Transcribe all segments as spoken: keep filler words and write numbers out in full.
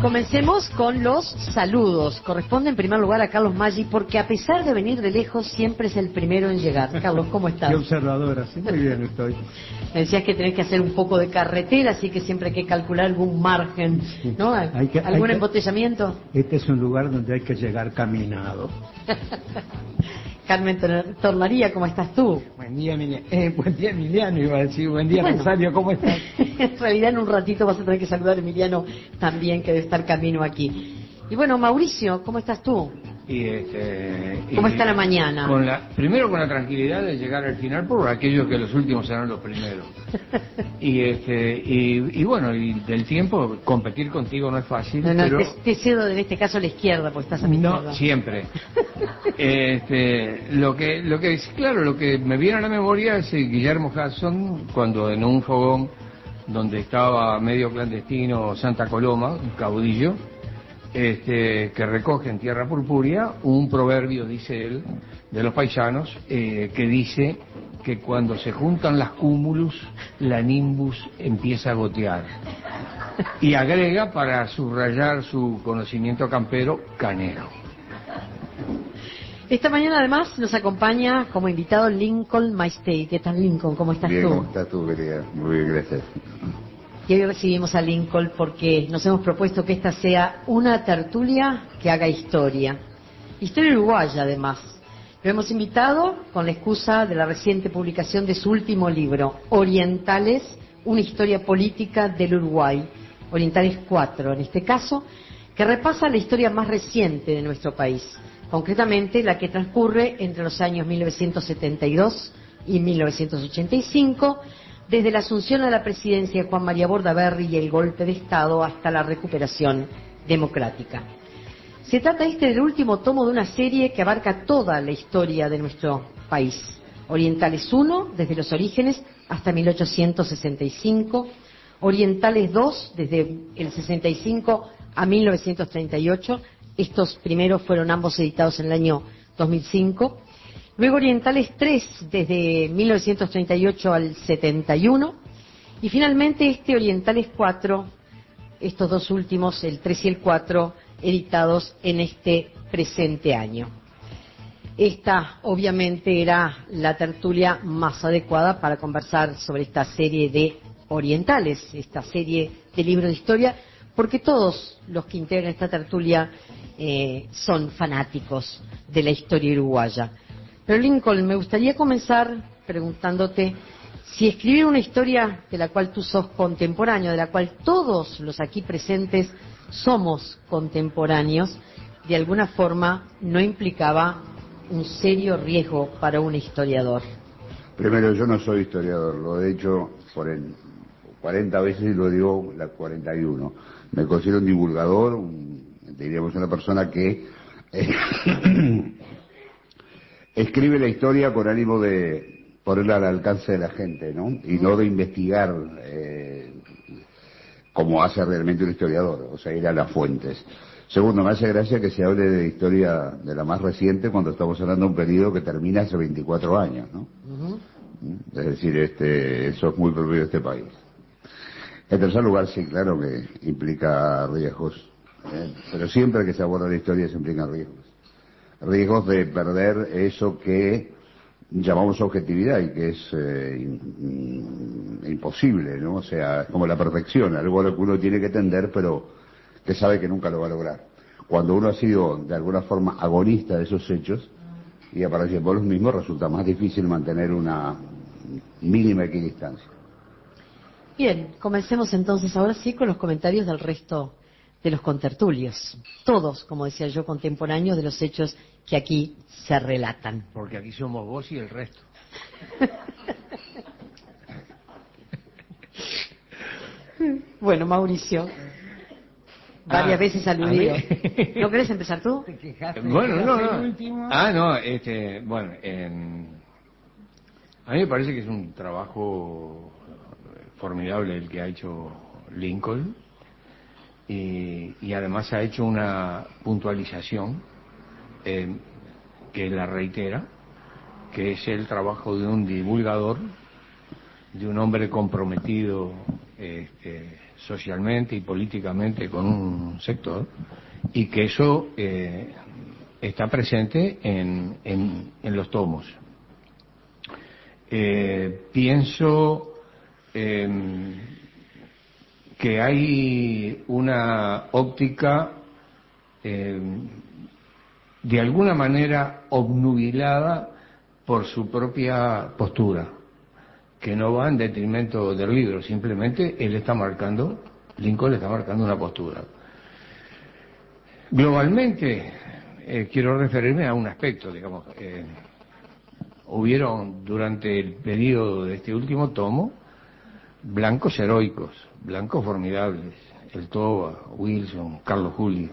Comencemos con los saludos. Corresponde en primer lugar a Carlos Maggi, porque a pesar de venir de lejos, siempre es el primero en llegar. Carlos, ¿cómo estás? Qué observadora, sí, muy bien estoy. Me decías que tenés que hacer un poco de carretera, así que siempre hay que calcular algún margen, ¿no? Hay que, ¿Algún hay que, embotellamiento? Este es un lugar donde hay que llegar caminado. Carmen Tornaría, ¿cómo estás tú? Buen día, Emiliano. Eh, buen día, Emiliano, iba a decir. Buen día, bueno, Rosario, ¿cómo estás? En realidad, en un ratito vas a tener que saludar a Emiliano también, que debe estar camino aquí. Y bueno, Mauricio, ¿cómo estás tú? Y este, ¿Cómo y está la mañana? Con la, primero con la tranquilidad de llegar al final por aquellos que los últimos serán los primeros. Y este y, y bueno, y del tiempo, competir contigo no es fácil. No, no, pero... te, te cedo en este caso a la izquierda, porque estás a mi no, izquierda. No, siempre. este, lo que, lo que es claro, lo que me viene a la memoria es Guillermo Hudson, cuando en un fogón donde estaba medio clandestino Santa Coloma, un caudillo, Este, que recoge en tierra purpúrea un proverbio, dice él, de los paisanos, eh, que dice que cuando se juntan las cúmulus, la nimbus empieza a gotear. Y agrega, para subrayar su conocimiento campero, canero. Esta mañana además nos acompaña como invitado Lincoln Maestey. ¿Qué tal, Lincoln? ¿Cómo estás bien, tú? ¿Cómo estás tú, querida? Muy bien, gracias. Y hoy recibimos a Lincoln porque nos hemos propuesto que esta sea una tertulia que haga historia. Historia uruguaya, además. Lo hemos invitado con la excusa de la reciente publicación de su último libro, Orientales, una historia política del Uruguay. Orientales cuatro, en este caso, que repasa la historia más reciente de nuestro país. Concretamente, la que transcurre entre los años mil novecientos setenta y dos y mil novecientos ochenta y cinco, desde la asunción a la presidencia de Juan María Bordaberry y el golpe de Estado hasta la recuperación democrática. Se trata este del último tomo de una serie que abarca toda la historia de nuestro país. Orientales uno, desde los orígenes hasta mil ochocientos sesenta y cinco. Orientales dos, desde el sesenta y cinco a mil novecientos treinta y ocho. Estos primeros fueron ambos editados en el año dos mil cinco. Luego Orientales tres, desde mil novecientos treinta y ocho al setenta y uno. Y finalmente este Orientales cuatro, estos dos últimos, el tres y el cuatro, editados en este presente año. Esta, obviamente, era la tertulia más adecuada para conversar sobre esta serie de Orientales, esta serie de libros de historia, porque todos los que integran esta tertulia eh, son fanáticos de la historia uruguaya. Pero Lincoln, me gustaría comenzar preguntándote si escribir una historia de la cual tú sos contemporáneo, de la cual todos los aquí presentes somos contemporáneos, de alguna forma no implicaba un serio riesgo para un historiador. Primero, yo no soy historiador, lo he hecho por el cuarenta veces y lo digo la cuarenta y uno. Me considero un divulgador, un, diríamos una persona que eh, escribe la historia con ánimo de ponerla al alcance de la gente, ¿no? Y no de investigar eh, como hace realmente un historiador, o sea, ir a las fuentes. Segundo, me hace gracia que se hable de historia de la más reciente cuando estamos hablando de un periodo que termina hace veinticuatro años, ¿no? Uh-huh. Es decir, este, eso es muy propio de este país. En tercer lugar, sí, claro que implica riesgos, ¿eh? Pero siempre que se aborda la historia se implican riesgos. Riesgos de perder eso que llamamos objetividad y que es eh, in, imposible, ¿no? O sea, como la perfección, algo a lo que uno tiene que tender, pero que sabe que nunca lo va a lograr. Cuando uno ha sido, de alguna forma, agonista de esos hechos y aparece por los mismos, resulta más difícil mantener una mínima equidistancia. Bien, comencemos entonces ahora sí con los comentarios del resto de los contertulios. Todos, como decía yo, contemporáneos de los hechos que aquí se relatan. Porque aquí somos vos y el resto. Bueno, Mauricio, varias ah, veces aludido. ¿No querés empezar tú? Bueno, no, no. Ah, no, este, bueno, en... a mí me parece que es un trabajo formidable el que ha hecho Lincoln y, y además ha hecho una puntualización eh, que la reitera, que es el trabajo de un divulgador, de un hombre comprometido este, socialmente y políticamente con un sector, y que eso eh, está presente en, en, en los tomos. Eh, pienso eh, que hay una óptica eh, de alguna manera obnubilada por su propia postura, que no va en detrimento del libro, simplemente él está marcando, Lincoln está marcando una postura. Globalmente, eh, quiero referirme a un aspecto, digamos, eh, hubieron durante el periodo de este último tomo blancos heroicos, blancos formidables, el Toba, Wilson, Carlos Julio.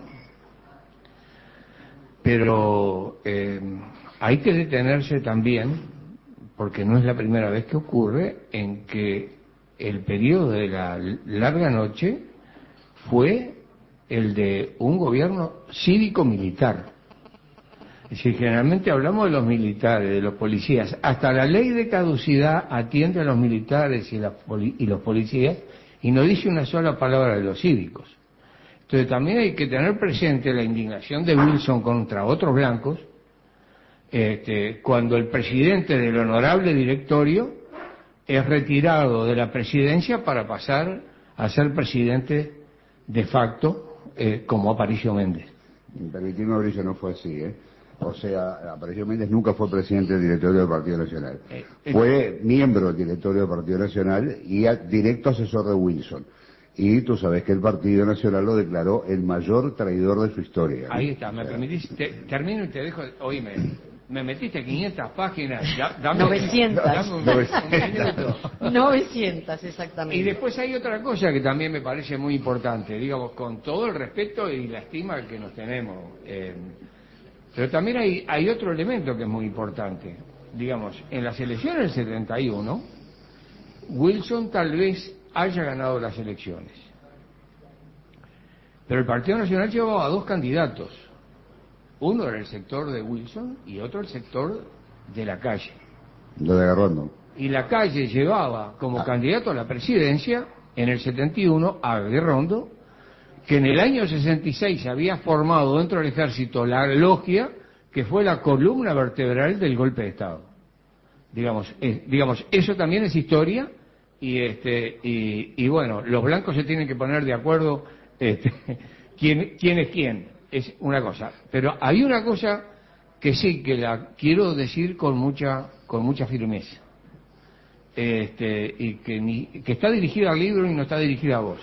Pero eh, hay que detenerse también, porque no es la primera vez que ocurre, en que el periodo de la larga noche fue el de un gobierno cívico-militar. Es decir, generalmente hablamos de los militares, de los policías. Hasta la ley de caducidad atiende a los militares y, la, y los policías y no dice una sola palabra de los cívicos. Entonces también hay que tener presente la indignación de Wilson contra otros blancos, este, cuando el presidente del honorable directorio es retirado de la presidencia para pasar a ser presidente de facto, eh, como Aparicio Méndez. Permitirme, Mauricio, no fue así, ¿eh? O sea, Aparicio Méndez nunca fue presidente del directorio del Partido Nacional. Eh, eh, fue miembro del directorio del Partido Nacional y a, directo asesor de Wilson. Y tú sabes que el Partido Nacional lo declaró el mayor traidor de su historia. Ahí está, me permitís, te, termino y te dejo, oíme, me metiste quinientas páginas, da, dame, novecientas. Dame un, un minuto. novecientas, exactamente. Y después hay otra cosa que también me parece muy importante, digamos, con todo el respeto y la estima que nos tenemos. Eh, pero también hay, hay otro elemento que es muy importante. Digamos, en las elecciones del setenta y uno, Wilson tal vez haya ganado las elecciones. Pero el Partido Nacional llevaba dos candidatos. Uno era el sector de Wilson y otro el sector de la calle. Lo de Garrondo. Y la calle llevaba como ah. candidato a la presidencia en el setenta y uno a Garrondo, que en el año sesenta y seis había formado dentro del ejército la logia que fue la columna vertebral del golpe de Estado. Digamos, eh, digamos eso también es historia y este y, y bueno, los blancos se tienen que poner de acuerdo este, quién, quién es quién, es una cosa. Pero hay una cosa que sí, que la quiero decir con mucha con mucha firmeza. Este, y que, ni, que está dirigida al libro y no está dirigida a vos.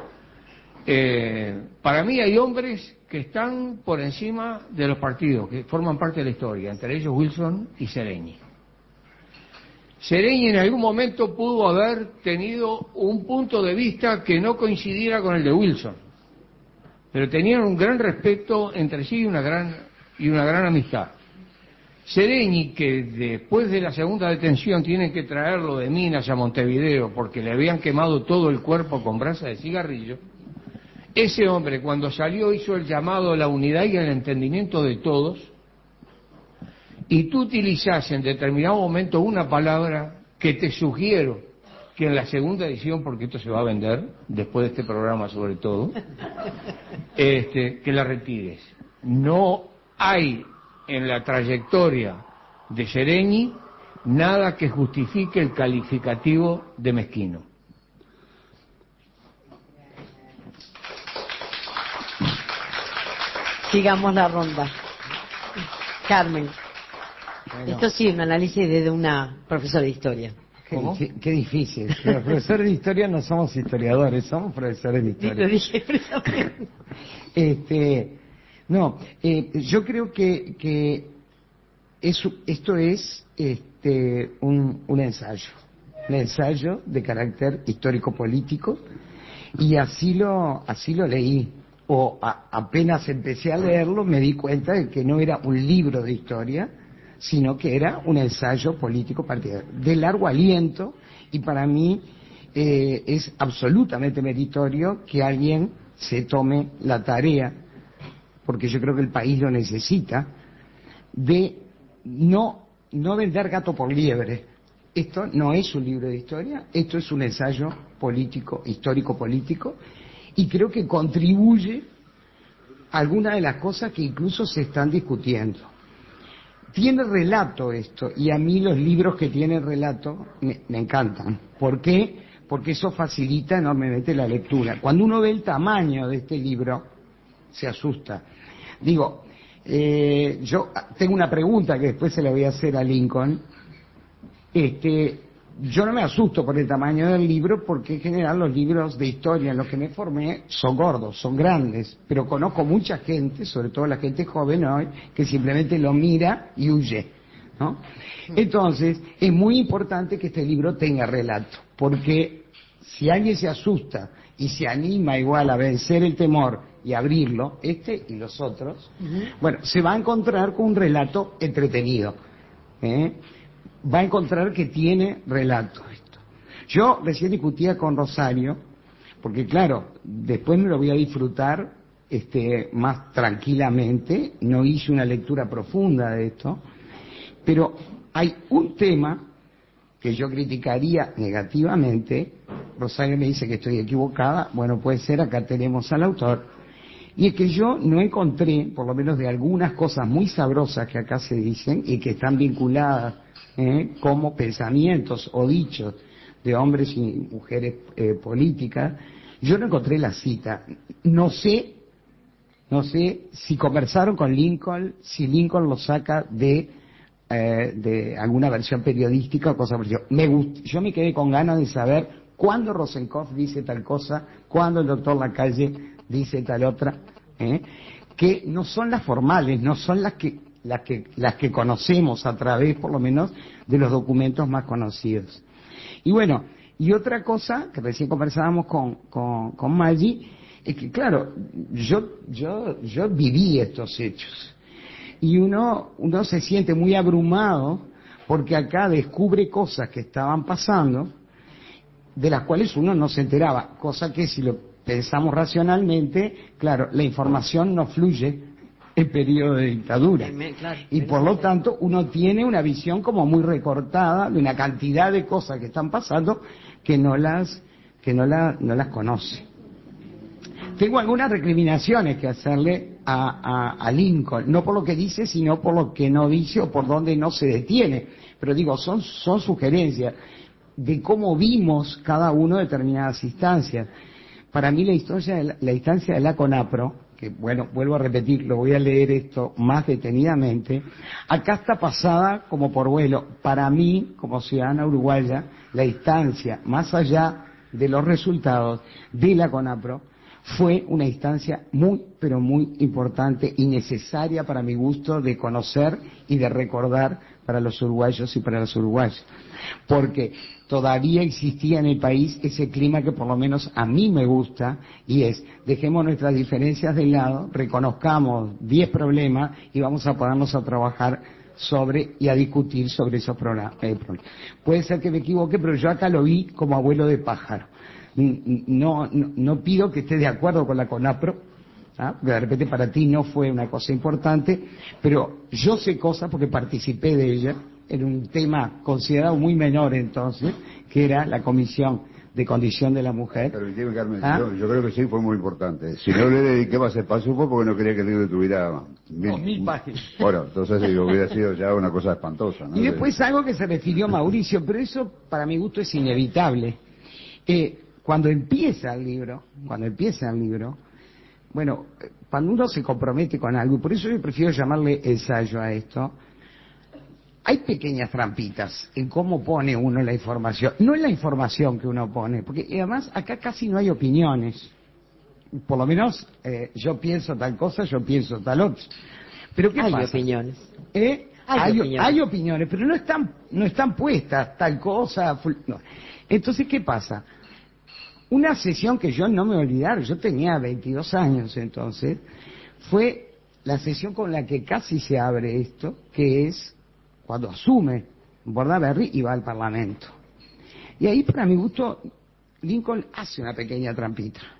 Eh, para mí hay hombres que están por encima de los partidos, que forman parte de la historia, entre ellos Wilson y Seregni. Seregni en algún momento pudo haber tenido un punto de vista que no coincidiera con el de Wilson, pero tenían un gran respeto entre sí y una gran, y una gran amistad. Seregni, que después de la segunda detención tienen que traerlo de Minas a Montevideo porque le habían quemado todo el cuerpo con brasa de cigarrillo, ese hombre cuando salió hizo el llamado a la unidad y al entendimiento de todos, y tú utilizás en determinado momento una palabra que te sugiero que en la segunda edición, porque esto se va a vender, después de este programa sobre todo, este, que la retires. No hay en la trayectoria de Seregni nada que justifique el calificativo de mezquino. Sigamos la ronda. Carmen. Bueno. Esto sí, un análisis desde una profesora de historia. Qué, difí- qué difícil. Los profesores de historia no somos historiadores, somos profesores de historia. Lo dije expresamente. Este, no, eh, yo creo que, que eso, esto es este, un, un ensayo, un ensayo de carácter histórico-político, y así lo, así lo leí. O a, apenas empecé a leerlo me di cuenta de que no era un libro de historia, sino que era un ensayo político partidario, de largo aliento, y para mí eh, es absolutamente meritorio que alguien se tome la tarea, porque yo creo que el país lo necesita, de no, no vender gato por liebre, esto no es un libro de historia, esto es un ensayo político, histórico-político, y creo que contribuye a algunas de las cosas que incluso se están discutiendo. Tiene relato esto, y a mí los libros que tienen relato me, me encantan. ¿Por qué? Porque eso facilita enormemente la lectura. Cuando uno ve el tamaño de este libro, se asusta. Digo, eh, yo tengo una pregunta que después se la voy a hacer a Lincoln. Este, yo no me asusto por el tamaño del libro porque en general los libros de historia en los que me formé son gordos, son grandes, pero conozco mucha gente, sobre todo la gente joven hoy, que simplemente lo mira y huye, ¿no? Entonces, es muy importante que este libro tenga relato, porque si alguien se asusta y se anima igual a vencer el temor y abrirlo, este y los otros, uh-huh. bueno, se va a encontrar con un relato entretenido, ¿eh? Va a encontrar que tiene relato esto. Yo recién discutía con Rosario, porque claro, después me lo voy a disfrutar este, más tranquilamente, no hice una lectura profunda de esto, pero hay un tema que yo criticaría negativamente. Rosario me dice que estoy equivocada, bueno, puede ser, acá tenemos al autor, y es que yo no encontré, por lo menos de algunas cosas muy sabrosas que acá se dicen y que están vinculadas ¿Eh? como pensamientos o dichos de hombres y mujeres eh, políticas, yo no encontré la cita. No sé, no sé si conversaron con Lincoln, si Lincoln lo saca de eh, de alguna versión periodística o cosa por el estilo. Me gust- yo me quedé con ganas de saber cuándo Rosenkopf dice tal cosa, cuándo el doctor Lacalle dice tal otra, ¿eh? que no son las formales, no son las que las que las que conocemos a través, por lo menos, de los documentos más conocidos. Y bueno, y otra cosa que recién conversábamos con con, con Maggi, es que claro, yo yo yo viví estos hechos y uno uno se siente muy abrumado porque acá descubre cosas que estaban pasando de las cuales uno no se enteraba, cosa que si lo pensamos racionalmente, claro, la información no fluye en periodo de dictadura. Y por lo tanto uno tiene una visión como muy recortada de una cantidad de cosas que están pasando que no las que no, la, no las conoce. Tengo algunas recriminaciones que hacerle a, a, a Lincoln, no por lo que dice, sino por lo que no dice o por donde no se detiene. Pero digo, son, son sugerencias de cómo vimos cada uno determinadas instancias. Para mí la historia de la, la instancia de la CONAPRO, que bueno, vuelvo a repetir, lo voy a leer esto más detenidamente, acá está pasada como por vuelo. Para mí, como ciudadana uruguaya, la instancia, más allá de los resultados de la CONAPRO, fue una instancia muy, pero muy importante y necesaria para mi gusto de conocer y de recordar para los uruguayos y para los uruguayos. Porque todavía existía en el país ese clima que por lo menos a mí me gusta, y es, dejemos nuestras diferencias de lado, reconozcamos diez problemas y vamos a ponernos a trabajar sobre y a discutir sobre esos problemas. Puede ser que me equivoque, pero yo acá lo vi como abuelo de pájaro. No, no, no pido que esté de acuerdo con la CONAPRO, ¿ah? Porque de repente para ti no fue una cosa importante, pero yo sé cosas porque participé de ella en un tema considerado muy menor entonces, que era la Comisión de Condición de la Mujer. Permitime, Carmen, ¿Ah? yo, yo creo que sí fue muy importante. Si no le dediqué más espacio fue porque no quería que el libro tuviera mil, Dos mil páginas. Bueno, entonces digo, hubiera sido ya una cosa espantosa, ¿no? Y después algo que se refirió Mauricio, pero eso para mi gusto es inevitable. Eh, cuando empieza el libro, cuando empieza el libro, bueno, cuando uno se compromete con algo, y por eso yo prefiero llamarle ensayo a esto, hay pequeñas trampitas en cómo pone uno la información. No es la información que uno pone, porque además acá casi no hay opiniones. Por lo menos eh, yo pienso tal cosa, yo pienso tal otra. Pero ¿qué hay pasa? opiniones. ¿Eh? Hay, hay, opiniones. hay opiniones, pero no están, no están puestas tal cosa. No. Entonces, ¿qué pasa? Una sesión que yo no me voy a olvidar, yo tenía veintidós años entonces, fue la sesión con la que casi se abre esto, que es cuando asume Bordaberry y va al Parlamento. Y ahí, para mi gusto, Lincoln hace una pequeña trampita.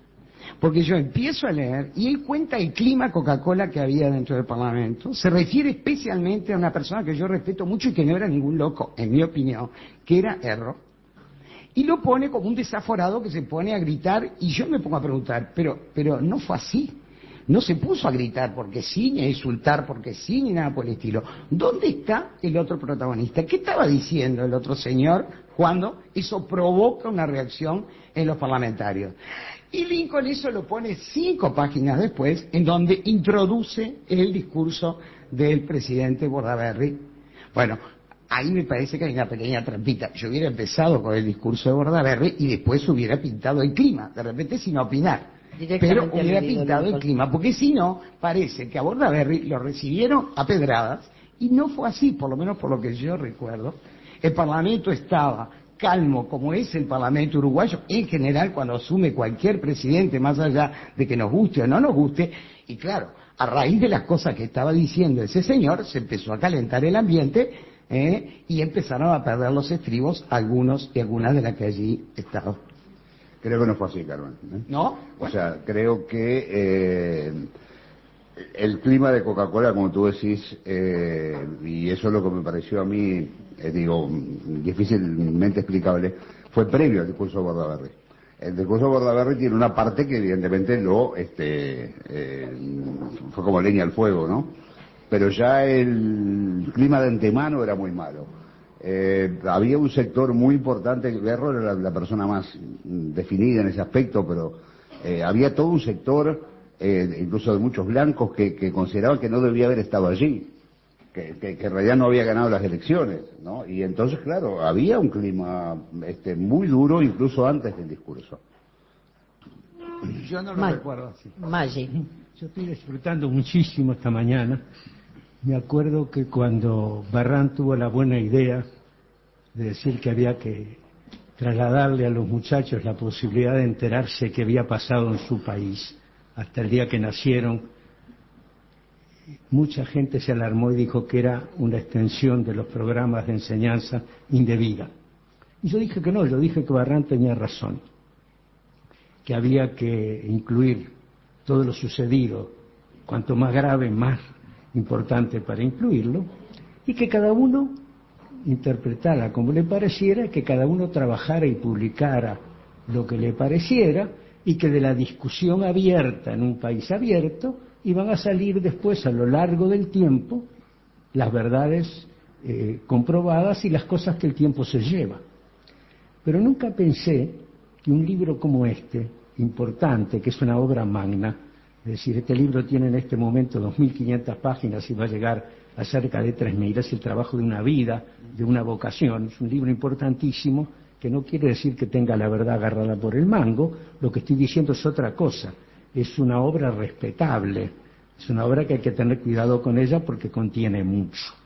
Porque yo empiezo a leer y él cuenta el clima Coca-Cola que había dentro del Parlamento. Se refiere especialmente a una persona que yo respeto mucho y que no era ningún loco, en mi opinión, que era Erro. Y lo pone como un desaforado que se pone a gritar y yo me pongo a preguntar, pero, pero no fue así. No se puso a gritar porque sí, ni a insultar porque sí, ni nada por el estilo. ¿Dónde está el otro protagonista? ¿Qué estaba diciendo el otro señor cuando eso provoca una reacción en los parlamentarios? Y Lincoln eso lo pone cinco páginas después, en donde introduce el discurso del presidente Bordaberry. Bueno, ahí me parece que hay una pequeña trampita. Yo hubiera empezado con el discurso de Bordaberry y después hubiera pintado el clima, de repente sin opinar. Pero hubiera pintado el clima, porque si no, parece que a Bordaberry lo recibieron a pedradas, y no fue así, por lo menos por lo que yo recuerdo. El Parlamento estaba calmo, como es el Parlamento uruguayo, en general cuando asume cualquier presidente, más allá de que nos guste o no nos guste, y claro, a raíz de las cosas que estaba diciendo ese señor, se empezó a calentar el ambiente, ¿eh? y empezaron a perder los estribos algunos y algunas de las que allí estaban. Creo que no fue así, Carmen, ¿eh? ¿No? O sea, creo que eh, el clima de Coca-Cola, como tú decís, eh, y eso es lo que me pareció a mí, eh, digo, difícilmente explicable, fue previo al discurso de Bordaberry. El discurso de Bordaberry tiene una parte que evidentemente lo, este, eh, fue como leña al fuego, ¿no? Pero ya el clima de antemano era muy malo. Eh, había un sector muy importante, Erro era la, la persona más definida en ese aspecto, pero eh, había todo un sector, eh, incluso de muchos blancos, que, que consideraban que no debía haber estado allí, que, que, que en realidad no había ganado las elecciones, ¿no? Y entonces, claro, había un clima este, muy duro incluso antes del discurso. Yo no lo Ma- recuerdo así. Maggi. Yo estoy disfrutando muchísimo esta mañana. Me acuerdo que cuando Barran tuvo la buena idea de decir que había que trasladarle a los muchachos la posibilidad de enterarse qué había pasado en su país hasta el día que nacieron, mucha gente se alarmó y dijo que era una extensión de los programas de enseñanza indebida. Y yo dije que no, yo dije que Barran tenía razón, que había que incluir todo lo sucedido, cuanto más grave, más importante para incluirlo, y que cada uno interpretara como le pareciera, que cada uno trabajara y publicara lo que le pareciera, y que de la discusión abierta en un país abierto iban a salir después a lo largo del tiempo las verdades eh, comprobadas y las cosas que el tiempo se lleva. Pero nunca pensé que un libro como este, importante, que es una obra magna, es decir, este libro tiene en este momento dos mil quinientas páginas y va a llegar a cerca de tres mil, es el trabajo de una vida, de una vocación, es un libro importantísimo, que no quiere decir que tenga la verdad agarrada por el mango, lo que estoy diciendo es otra cosa, es una obra respetable, es una obra que hay que tener cuidado con ella porque contiene mucho.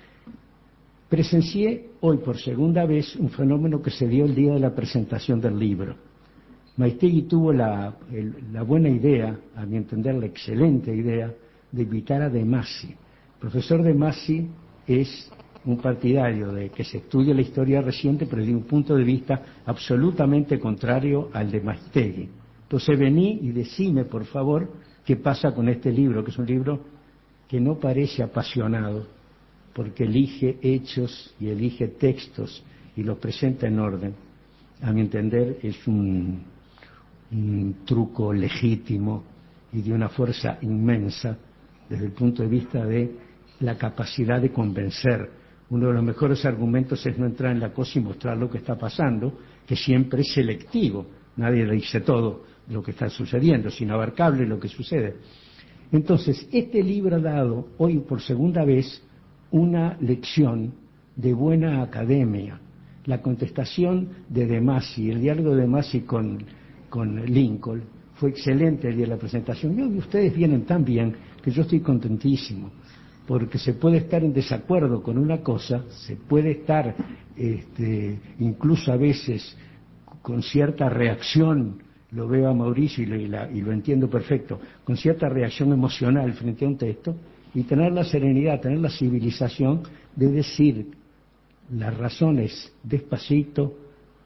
Presencié hoy por segunda vez un fenómeno que se dio el día de la presentación del libro. Maistegui tuvo la, el, la buena idea, a mi entender la excelente idea, de invitar a De Masi. El profesor De Masi es un partidario de que se estudie la historia reciente, pero desde un punto de vista absolutamente contrario al de Maistegui. Entonces vení y decime, por favor, qué pasa con este libro, que es un libro que no parece apasionado, porque elige hechos y elige textos y los presenta en orden. A mi entender es un, un truco legítimo y de una fuerza inmensa desde el punto de vista de la capacidad de convencer. Uno de los mejores argumentos es no entrar en la cosa y mostrar lo que está pasando, que siempre es selectivo. Nadie le dice todo lo que está sucediendo, es inabarcable lo que sucede. Entonces, este libro ha dado hoy por segunda vez una lección de buena academia. La contestación de De Masi, el diálogo de De Masi con, con Lincoln, fue excelente el día de la presentación. Y hoy ustedes vienen tan bien que yo estoy contentísimo, porque se puede estar en desacuerdo con una cosa, se puede estar este, incluso a veces con cierta reacción, lo veo a Mauricio y lo, y, la, y lo entiendo perfecto, con cierta reacción emocional frente a un texto, y tener la serenidad, tener la civilización de decir las razones despacito,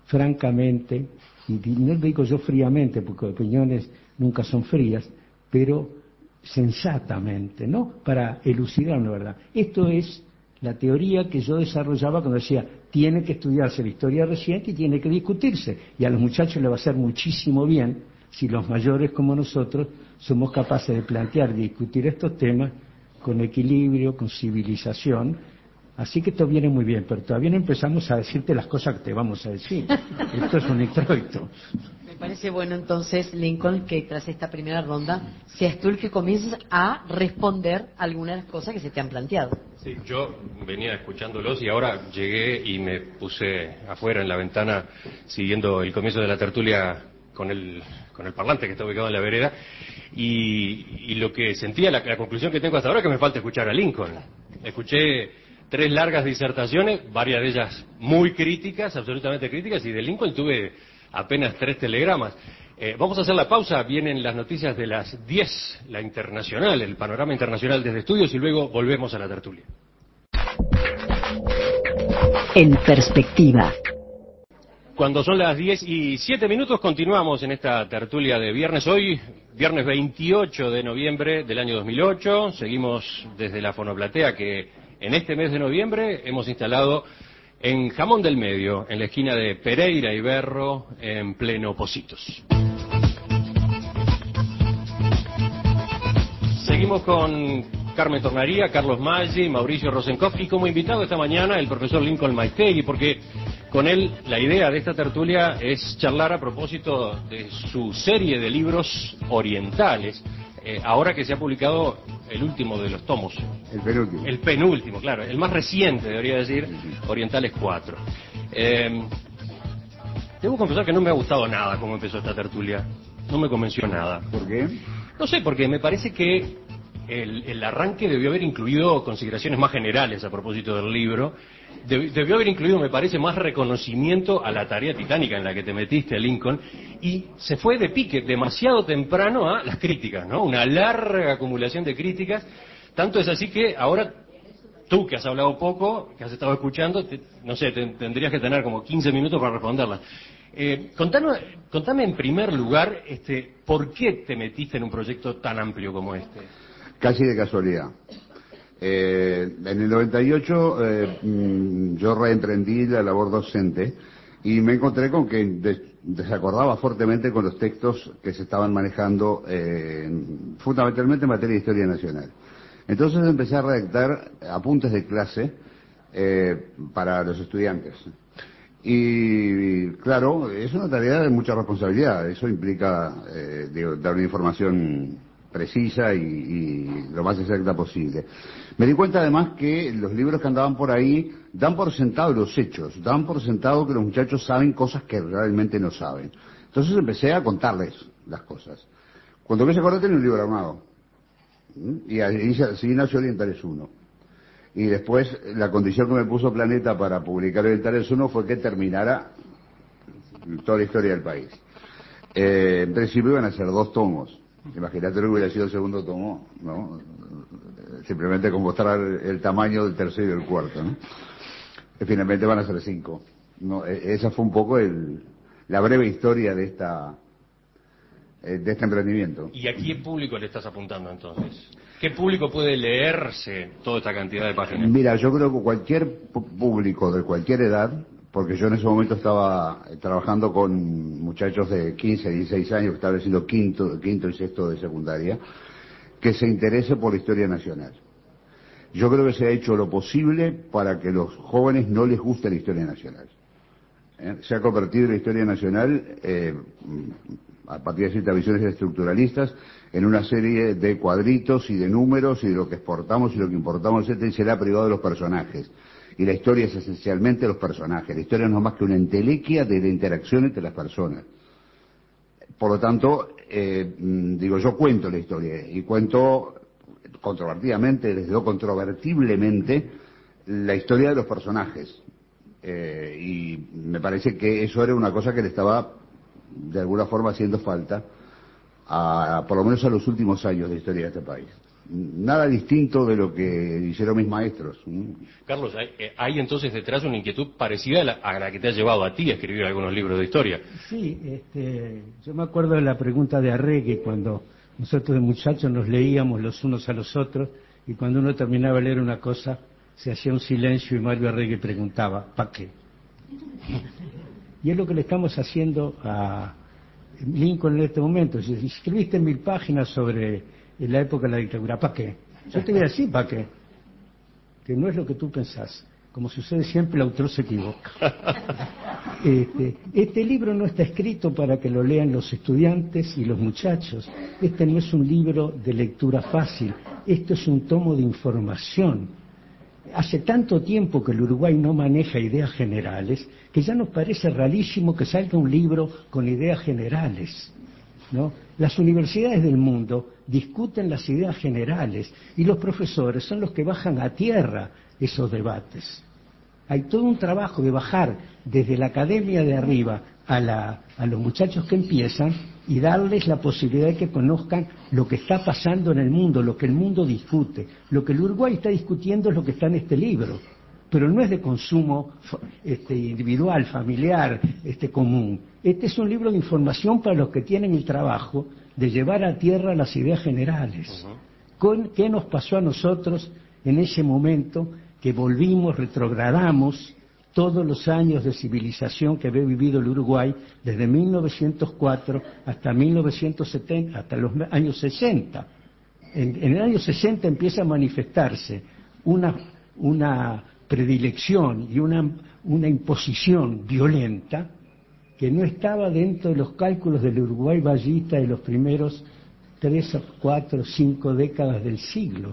francamente, y no lo digo yo fríamente, porque opiniones nunca son frías, pero sensatamente, ¿no? Para elucidar una verdad. Esto es la teoría que yo desarrollaba cuando decía, tiene que estudiarse la historia reciente y tiene que discutirse. Y a los muchachos les va a hacer muchísimo bien si los mayores como nosotros somos capaces de plantear y discutir estos temas con equilibrio, con civilización. Así que esto viene muy bien, pero todavía no empezamos a decirte las cosas que te vamos a decir. Esto es un introito. Me parece bueno entonces, Lincoln, que tras esta primera ronda seas tú el que comiences a responder algunas de las cosas que se te han planteado. Sí, yo venía escuchándolos y ahora llegué y me puse afuera en la ventana siguiendo el comienzo de la tertulia con el, con el parlante que está ubicado en la vereda y, y lo que sentía, la, la conclusión que tengo hasta ahora es que me falta escuchar a Lincoln. Escuché tres largas disertaciones, varias de ellas muy críticas, absolutamente críticas, y de Lincoln tuve apenas tres telegramas. Eh, vamos a hacer la pausa, vienen las noticias de las diez, la internacional, el panorama internacional desde estudios, y luego volvemos a la tertulia. En perspectiva. Cuando son las diez y siete minutos continuamos en esta tertulia de viernes. Hoy, viernes veintiocho de noviembre del año dos mil ocho, seguimos desde la Fonoplatea que en este mes de noviembre hemos instalado en Jamón del Medio, en la esquina de Pereira y Berro, en pleno Pocitos. Seguimos con Carmen Tornaría, Carlos Maggi, Mauricio Rosenkopf y como invitado esta mañana el profesor Lincoln Maistegui, porque con él la idea de esta tertulia es charlar a propósito de su serie de libros orientales, eh, ahora que se ha publicado el último de los tomos. El penúltimo. El penúltimo, claro, el más reciente, debería decir, Orientales cuatro. Eh, debo confesar que no me ha gustado nada cómo empezó esta tertulia, no me convenció nada. ¿Por qué? No sé, porque me parece que el, el arranque debió haber incluido consideraciones más generales a propósito del libro, Deb, debió haber incluido, me parece, más reconocimiento a la tarea titánica en la que te metiste, Lincoln, y se fue de pique demasiado temprano a las críticas, ¿no? Una larga acumulación de críticas, tanto es así que ahora tú, que has hablado poco, que has estado escuchando, te, no sé, te, tendrías que tener como quince minutos para responderlas. Eh, contanos, contame en primer lugar, este, ¿por qué te metiste en un proyecto tan amplio como este? Casi de casualidad. Eh, en el noventa y ocho eh, yo reemprendí la labor docente y me encontré con que des desacordaba fuertemente con los textos que se estaban manejando eh, fundamentalmente en materia de historia nacional. Entonces empecé a redactar apuntes de clase eh, para los estudiantes. Y claro, es una tarea de mucha responsabilidad, eso implica eh, digo, dar una información precisa y, y lo más exacta posible. Me di cuenta además que los libros que andaban por ahí dan por sentado los hechos, dan por sentado que los muchachos saben cosas que realmente no saben. Entonces empecé a contarles las cosas. Cuando me acordé tenía un libro armado, y así nació Orientales uno. Y después la condición que me puso Planeta para publicar Orientales uno fue que terminara toda la historia del país. Eh, en principio iban a ser dos tomos. Imagínate lo que hubiera sido el segundo tomo, ¿no? Simplemente con mostrar el tamaño del tercero y del cuarto, ¿no? Que finalmente van a ser cinco. No, esa fue un poco el, la breve historia de esta de este emprendimiento. ¿Y a qué público le estás apuntando entonces? ¿Qué público puede leerse toda esta cantidad de páginas? Mira, yo creo que cualquier público de cualquier edad, porque yo en ese momento estaba trabajando con muchachos de quince, dieciséis años que estaban haciendo quinto, quinto y sexto de secundaria, que se interese por la historia nacional. Yo creo que se ha hecho lo posible para que los jóvenes no les guste la historia nacional. ¿Eh? Se ha convertido la historia nacional, eh, a partir de ciertas visiones estructuralistas, en una serie de cuadritos y de números y de lo que exportamos y lo que importamos, etcétera, y se le ha privado de los personajes. Y la historia es esencialmente los personajes. La historia no es más que una entelequia de la interacción entre las personas. Por lo tanto, eh, digo, yo cuento la historia y cuento controvertidamente, desde luego controvertiblemente, la historia de los personajes. Eh, y me parece que eso era una cosa que le estaba de alguna forma haciendo falta a, por lo menos a los últimos años de historia de este país. nada distinto de lo que hicieron mis maestros. Carlos, ¿hay, hay entonces detrás una inquietud parecida a la, a la que te ha llevado a ti a escribir algunos libros de historia? Sí, este, yo me acuerdo de la pregunta de Arregui cuando nosotros de muchachos nos leíamos los unos a los otros y cuando uno terminaba de leer una cosa se hacía un silencio y Mario Arregui preguntaba, ¿para qué? Y es lo que le estamos haciendo a Lincoln en este momento. Si escribiste mil páginas sobre la época de la dictadura, ¿para qué? Yo te voy a decir ¿para qué? Que no es lo que tú pensás. Como sucede siempre, el autor se equivoca. Este, este libro no está escrito para que lo lean los estudiantes y los muchachos. Este no es un libro de lectura fácil. Esto es un tomo de información. Hace tanto tiempo que el Uruguay no maneja ideas generales que ya nos parece rarísimo que salga un libro con ideas generales, ¿no? Las universidades del mundo discuten las ideas generales y los profesores son los que bajan a tierra esos debates. Hay todo un trabajo de bajar desde la academia de arriba a, la, a los muchachos que empiezan y darles la posibilidad de que conozcan lo que está pasando en el mundo, lo que el mundo discute. Lo que el Uruguay está discutiendo es lo que está en este libro, pero no es de consumo este, individual, familiar, este, común. Este es un libro de información para los que tienen el trabajo de llevar a tierra las ideas generales. Uh-huh. Con, ¿qué nos pasó a nosotros en ese momento que volvimos, retrogradamos todos los años de civilización que había vivido el Uruguay desde mil novecientos cuatro hasta mil novecientos setenta, hasta los años sesenta? En, en el año sesenta empieza a manifestarse una, una predilección y una, una imposición violenta que no estaba dentro de los cálculos del Uruguay vallista de los primeros tres, cuatro, cinco décadas del siglo.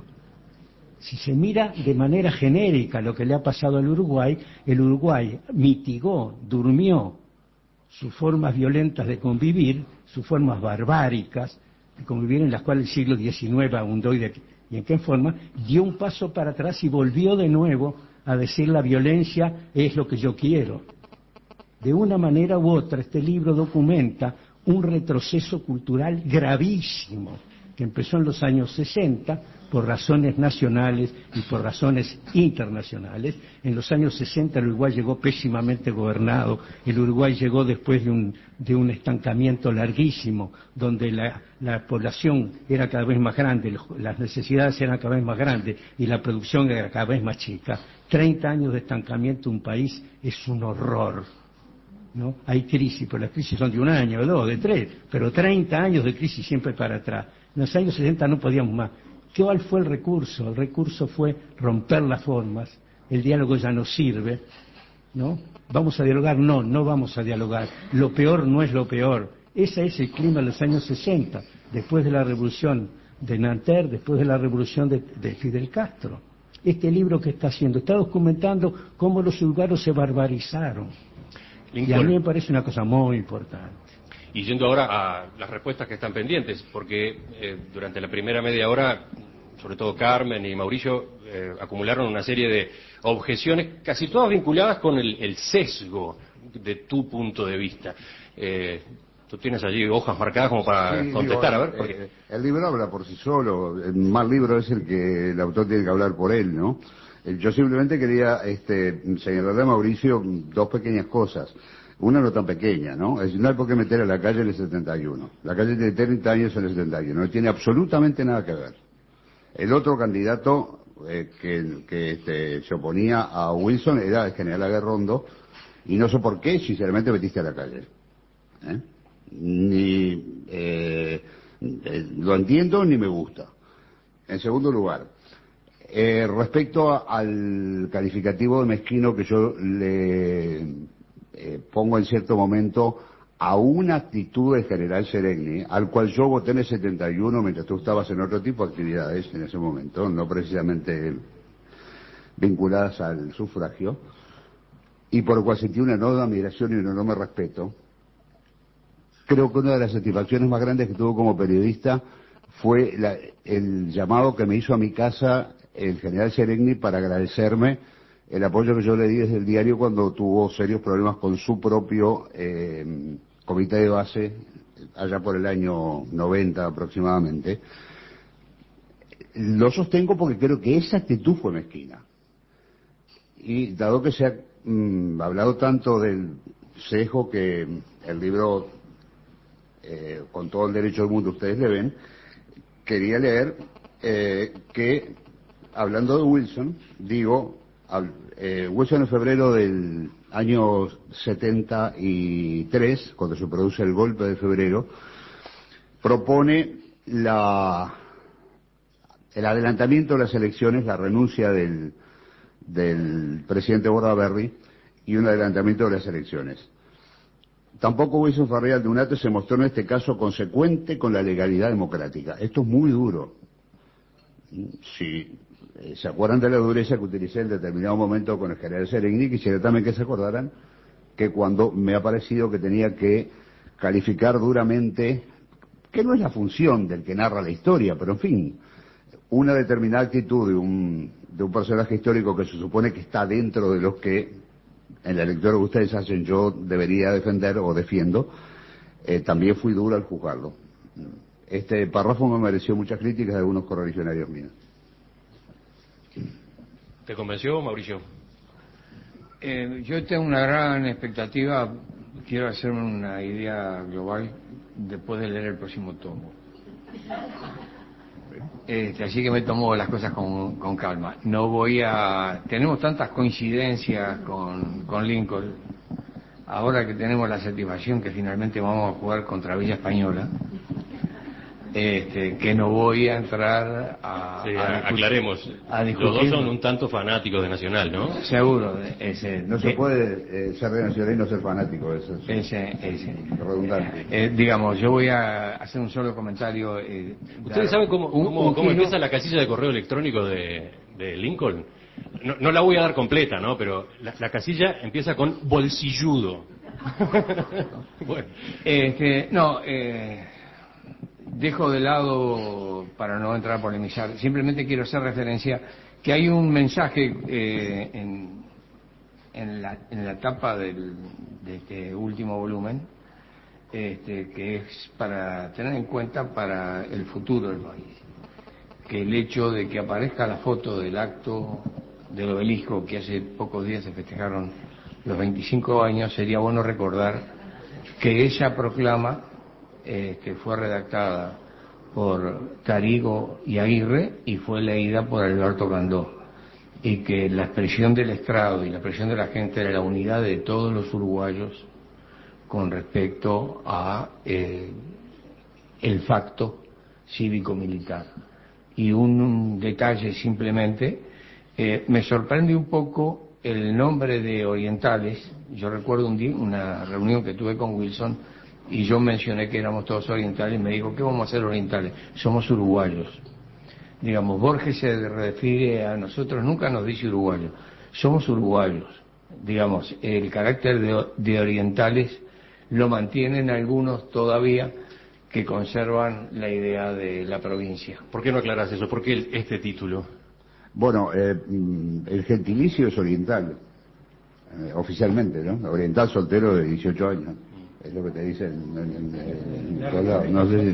Si se mira de manera genérica lo que le ha pasado al Uruguay, el Uruguay mitigó, durmió sus formas violentas de convivir, sus formas barbáricas de convivir en las cuales el siglo diecinueve abundó y, de, y en qué forma, dio un paso para atrás y volvió de nuevo a decir la violencia es lo que yo quiero. De una manera u otra, este libro documenta un retroceso cultural gravísimo que empezó en los años sesenta por razones nacionales y por razones internacionales. En los años sesenta el Uruguay llegó pésimamente gobernado, el Uruguay llegó después de un, de un estancamiento larguísimo, donde la, la población era cada vez más grande, las necesidades eran cada vez más grandes y la producción era cada vez más chica. treinta años de estancamiento en un país es un horror, ¿no? Hay crisis, pero las crisis son de un año, de dos, de tres, pero treinta años de crisis siempre para atrás. En los años sesenta no podíamos más. ¿Cuál fue el recurso? El recurso fue romper las formas, el diálogo ya no sirve, ¿no? ¿Vamos a dialogar? No, no vamos a dialogar. Lo peor no es lo peor. Ese es el clima de los años sesenta, después de la revolución de Nanterre, después de la revolución de, de Fidel Castro. Este libro que está haciendo, está documentando cómo los uruguayos se barbarizaron. Lincoln. Y a mí me parece una cosa muy importante. Y yendo ahora a las respuestas que están pendientes, porque eh, durante la primera media hora, sobre todo Carmen y Mauricio, eh, acumularon una serie de objeciones, casi todas vinculadas con el, el sesgo de tu punto de vista. Eh, tú tienes allí hojas marcadas como para sí, contestar, digo, a ver. Porque... Eh, el libro habla por sí solo, el mal libro es el que el autor tiene que hablar por él, ¿no? Yo simplemente quería este, señalarle a Mauricio dos pequeñas cosas. Una no tan pequeña, ¿no? Es, no hay por qué meter a la calle en el setenta y uno. La calle tiene treinta años en el setenta y uno. No tiene absolutamente nada que ver. El otro candidato eh, que, que este, se oponía a Wilson era el general Aguerrondo, y no sé por qué, sinceramente, metiste a la calle. ¿Eh? Ni eh, eh, lo entiendo ni me gusta. En segundo lugar, eh, respecto a, al calificativo de mezquino que yo le... Eh, pongo en cierto momento a una actitud del general Seregni, al cual yo voté en el setenta y uno mientras tú estabas en otro tipo de actividades en ese momento, no precisamente vinculadas al sufragio, y por lo cual sentí una enorme admiración y un enorme respeto. Creo que una de las satisfacciones más grandes que tuvo como periodista fue la, el llamado que me hizo a mi casa el general Seregni para agradecerme el apoyo que yo le di desde el diario cuando tuvo serios problemas con su propio eh, comité de base, allá por el año noventa aproximadamente. lo sostengo porque creo que esa actitud fue mezquina. Y dado que se ha mmm, hablado tanto del sesgo que el libro, eh, con todo el derecho del mundo, ustedes le ven, quería leer eh, que, hablando de Wilson, digo, eh, Wilson en febrero del año setenta y tres, cuando se produce el golpe de febrero, propone la, el adelantamiento de las elecciones, la renuncia del, del presidente Bordaberry y un adelantamiento de las elecciones. Tampoco Wilson Ferreira Aldunato se mostró en este caso consecuente con la legalidad democrática. Esto es muy duro. Si eh, se acuerdan de la dureza que utilicé en determinado momento con el general Sereni, quisiera también que se acordaran que cuando me ha parecido que tenía que calificar duramente, que no es la función del que narra la historia, pero en fin, una determinada actitud de un, de un personaje histórico que se supone que está dentro de los que, en la lectura que ustedes hacen, yo debería defender o defiendo, eh, también fui duro al juzgarlo. Este párrafo me mereció muchas críticas de algunos correligionarios míos. ¿Te convenció, Mauricio? Eh, yo tengo una gran expectativa, quiero hacerme una idea global después de leer el próximo tomo. Este, así que me tomo las cosas con, con calma. No voy a... Tenemos tantas coincidencias con, con Lincoln, ahora que tenemos la satisfacción que finalmente vamos a jugar contra Villa Española, este, que no voy a entrar a... Sí, a discutir, aclaremos, a discutir. Los dos son un tanto fanáticos de Nacional, ¿no? Seguro, ese... No se puede eh, ser de Nacional y no ser fanático, eso es ese, ese. redundante. Eh, digamos, yo voy a hacer un solo comentario. Eh, ¿Ustedes saben cómo, un, cómo, un cómo giro... empieza la casilla de correo electrónico de, de Lincoln? No, no la voy a dar completa, ¿no? Pero la, la casilla empieza con bolsilludo. Bueno. Este, no, eh, dejo de lado, para no entrar a polemizar, simplemente quiero hacer referencia que hay un mensaje eh, en, en, la, en la tapa del, de este último volumen, este, que es para tener en cuenta para el futuro del país. Que el hecho de que aparezca la foto del acto del obelisco que hace pocos días se festejaron los veinticinco años, sería bueno recordar que esa proclama eh, que fue redactada por Tarigo y Aguirre y fue leída por Alberto Candó, y que la expresión del estrado y la expresión de la gente era la unidad de todos los uruguayos con respecto a eh, el facto cívico-militar. Y un, un detalle simplemente, eh, me sorprende un poco el nombre de orientales. Yo recuerdo un día una reunión que tuve con Wilson y yo mencioné que éramos todos orientales y me dijo, ¿qué vamos a hacer orientales? Somos uruguayos. Digamos, Borges se refiere a nosotros, nunca nos dice uruguayos, somos uruguayos. Digamos, el carácter de, de orientales lo mantienen algunos todavía que conservan la idea de la provincia. ¿Por qué no aclaras eso? ¿Por qué este título? Bueno, eh, el gentilicio es oriental, eh, oficialmente, ¿no? Oriental soltero de dieciocho años. Es lo que te dicen en, en, en, en todos lados. No sé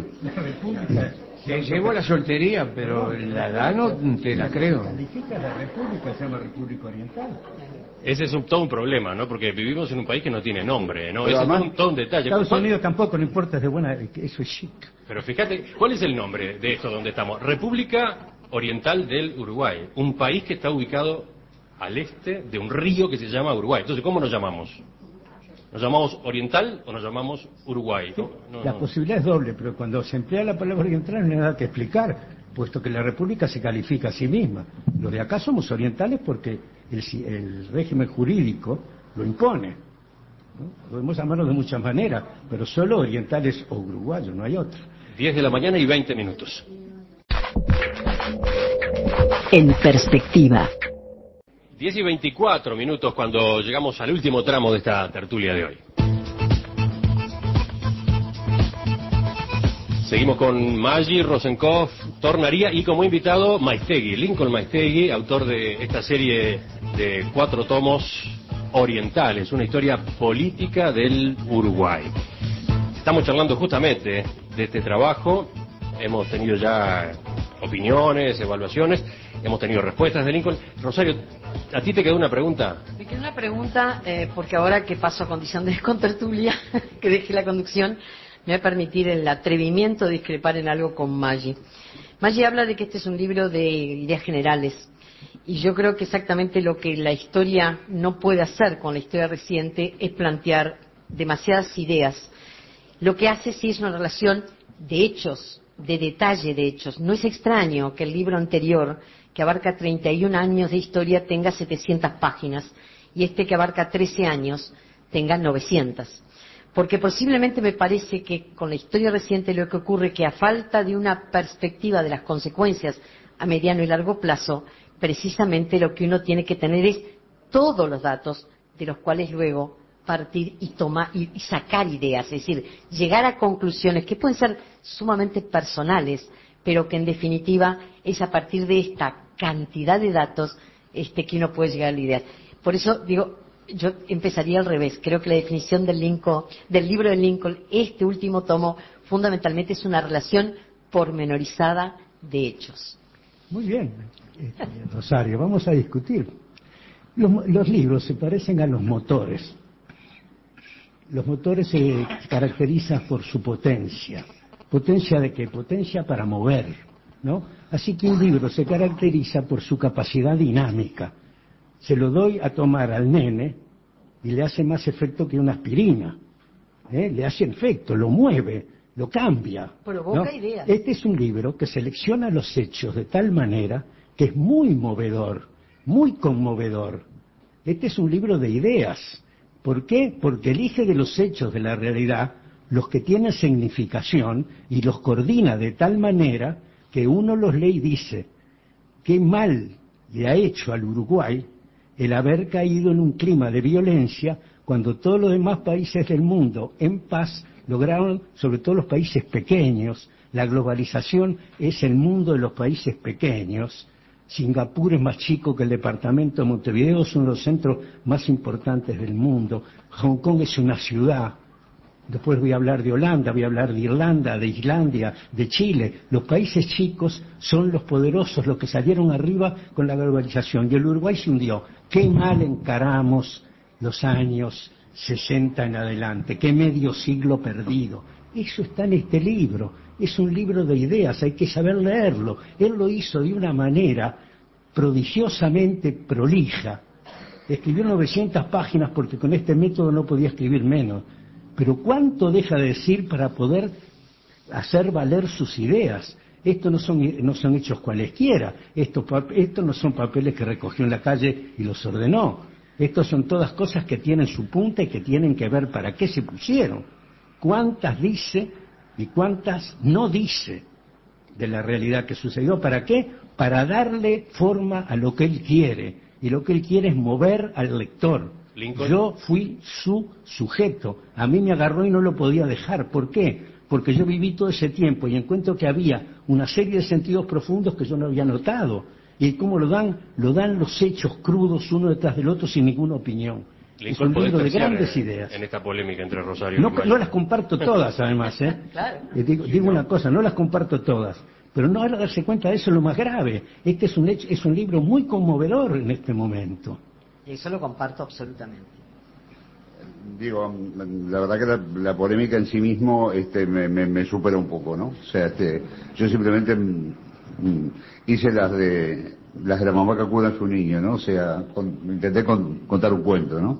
si... Se llevó la soltería, pero la edad no te la creo. Califica la república, se llama República Oriental. Ese es un, todo un problema, ¿no? Porque vivimos en un país que no tiene nombre, ¿no? Pero Ese además, es todo, todo un detalle. Estados ¿Cuál? Unidos tampoco, no importa, es de buena, eso es chic. Pero fíjate, ¿cuál es el nombre de esto donde estamos? República Oriental del Uruguay, un país que está ubicado al este de un río que se llama Uruguay. Entonces, ¿cómo nos llamamos? ¿Nos llamamos Oriental o nos llamamos Uruguay? ¿No? No, La no. posibilidad es doble, pero cuando se emplea la palabra oriental no hay nada que explicar, puesto que la república se califica a sí misma. Los de acá somos orientales porque el, el régimen jurídico lo impone, ¿no? Podemos llamarnos de muchas maneras, pero solo orientales o uruguayos, no hay otra. diez de la mañana y veinte minutos. En perspectiva. diez y veinticuatro minutos cuando llegamos al último tramo de esta tertulia de hoy. Seguimos con Maggi, Rosenkopf, Tornaría y como invitado Maiztegui, Lincoln Maiztegui, autor de esta serie de cuatro tomos orientales, una historia política del Uruguay. Estamos charlando justamente de este trabajo, hemos tenido ya opiniones, evaluaciones, hemos tenido respuestas de Lincoln. Rosario, ¿a ti te quedó una pregunta? Me quedó una pregunta, eh, porque ahora que paso a condición de contertulia, que deje la conducción, me va a permitir el atrevimiento de discrepar en algo con Maggi. Maggi habla de que este es un libro de ideas generales, y yo creo que exactamente lo que la historia no puede hacer con la historia reciente es plantear demasiadas ideas. Lo que hace sí es una relación de hechos, de detalle de hechos. No es extraño que el libro anterior, que abarca treinta y un años de historia, tenga setecientas páginas, y este que abarca trece años tenga novecientas. Porque posiblemente me parece que con la historia reciente lo que ocurre es que a falta de una perspectiva de las consecuencias a mediano y largo plazo, precisamente lo que uno tiene que tener es todos los datos de los cuales luego partir y tomar y, y sacar ideas, es decir, llegar a conclusiones que pueden ser sumamente personales, pero que en definitiva es a partir de esta cantidad de datos este, que uno puede llegar a la idea. Por eso digo, yo empezaría al revés. Creo que la definición del Lincoln, del libro de Lincoln, este último tomo, fundamentalmente es una relación pormenorizada de hechos. Muy bien, este, Rosario, vamos a discutir. Los, los libros se parecen a los motores. Los motores se caracterizan por su potencia. ¿Potencia de qué? Potencia para mover, ¿no? Así que un libro se caracteriza por su capacidad dinámica. Se lo doy a tomar al nene y le hace más efecto que una aspirina. ¿eh? Le hace efecto, lo mueve, lo cambia. Provoca ¿no? ideas. Este es un libro que selecciona los hechos de tal manera que es muy movedor, muy conmovedor. Este es un libro de ideas. ¿Por qué? Porque elige de los hechos de la realidad los que tienen significación y los coordina de tal manera que uno los lee y dice, qué mal le ha hecho al Uruguay el haber caído en un clima de violencia cuando todos los demás países del mundo en paz lograron, sobre todo los países pequeños, la globalización es el mundo de los países pequeños. Singapur es más chico que el departamento de Montevideo, es uno de los centros más importantes del mundo. Hong Kong es una ciudad. Después voy a hablar de Holanda, voy a hablar de Irlanda, de Islandia, de Chile. Los países chicos son los poderosos, los que salieron arriba con la globalización. Y el Uruguay se hundió. Qué mal encaramos los años sesenta en adelante, qué medio siglo perdido. Eso está en este libro. Es un libro de ideas, hay que saber leerlo. Él lo hizo de una manera prodigiosamente prolija. Escribió novecientas páginas porque con este método no podía escribir menos. Pero ¿cuánto deja de decir para poder hacer valer sus ideas? Estos no son, no son hechos cualesquiera. Estos, estos no son papeles que recogió en la calle y los ordenó. Estos son todas cosas que tienen su punta y que tienen que ver para qué se pusieron. ¿Cuántas dice y cuántas no dice de la realidad que sucedió? ¿Para qué? Para darle forma a lo que él quiere. Y lo que él quiere es mover al lector. Lincoln. Yo fui su sujeto. A mí me agarró y no lo podía dejar. ¿Por qué? Porque yo viví todo ese tiempo y encuentro que había una serie de sentidos profundos que yo no había notado. ¿Y cómo lo dan? Lo dan los hechos crudos uno detrás del otro sin ninguna opinión. Es un libro de grandes en, ideas. En esta polémica entre Rosario no, y Maggi. No las comparto todas, además. ¿eh? Claro. Eh, digo, digo una cosa, no las comparto todas. Pero no al darse cuenta de eso es lo más grave. Este es un, hecho, es un libro muy conmovedor en este momento. Y eso lo comparto absolutamente. Digo, la verdad que la, la polémica en sí mismo este, me, me, me supera un poco, ¿no? O sea, este, yo simplemente mm, hice las de las de la mamá que acuda a su niño, ¿no? O sea, con, intenté con, contar un cuento, ¿no?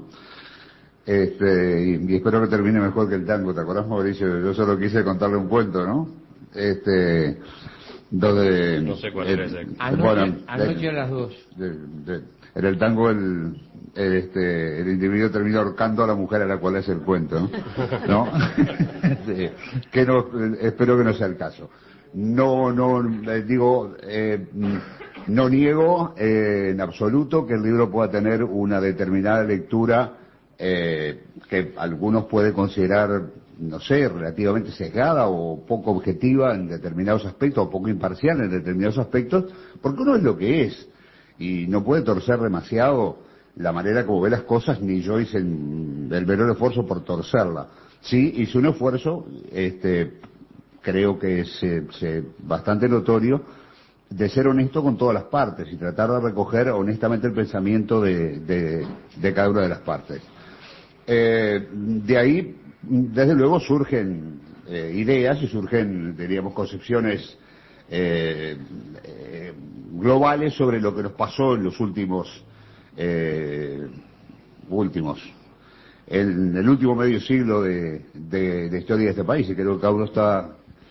Este, y, y espero que termine mejor que el tango, ¿te acordás, Mauricio? Yo solo quise contarle un cuento, ¿no? Este, donde... No sé cuál eh, era ese. Anoche, bueno, anoche de, a las dos. de, de, en el tango el, el, este, el individuo termina ahorcando a la mujer a la cual es el cuento, ¿no? ¿No? Sí, que no, espero que no sea el caso. No, no, eh, digo, eh, no niego eh, en absoluto que el libro pueda tener una determinada lectura eh, que algunos pueden considerar, no sé, relativamente sesgada o poco objetiva en determinados aspectos, o poco imparcial en determinados aspectos, porque uno es lo que es, y no puede torcer demasiado la manera como ve las cosas, ni yo hice el menor esfuerzo por torcerla. Sí, hice un esfuerzo, este, creo que es eh, bastante notorio, de ser honesto con todas las partes y tratar de recoger honestamente el pensamiento de, de, de cada una de las partes. Eh, de ahí, desde luego, surgen eh, ideas y surgen, diríamos, concepciones eh, eh, globales sobre lo que nos pasó en los últimos, eh, últimos, en el último medio siglo de, de, de historia de este país, y creo que cada uno está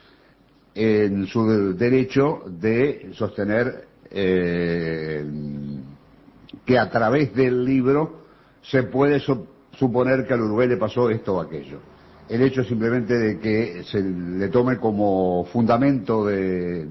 en su derecho de sostener eh, que a través del libro se puede so- suponer que al Uruguay le pasó esto o aquello. El hecho simplemente de que se le tome como fundamento de,